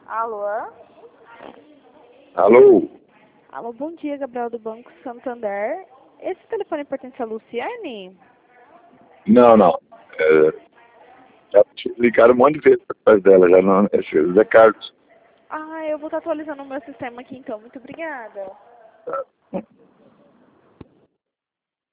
Alô? Alô? Alô, bom dia, Gabriel do Banco Santander. Esse telefone pertence a Luciane? Não. Já te ligaram um monte de vezes atrás dela, já não. É Zé Carlos. Ah, eu vou estar atualizando o meu sistema aqui então. Muito obrigada. Tá.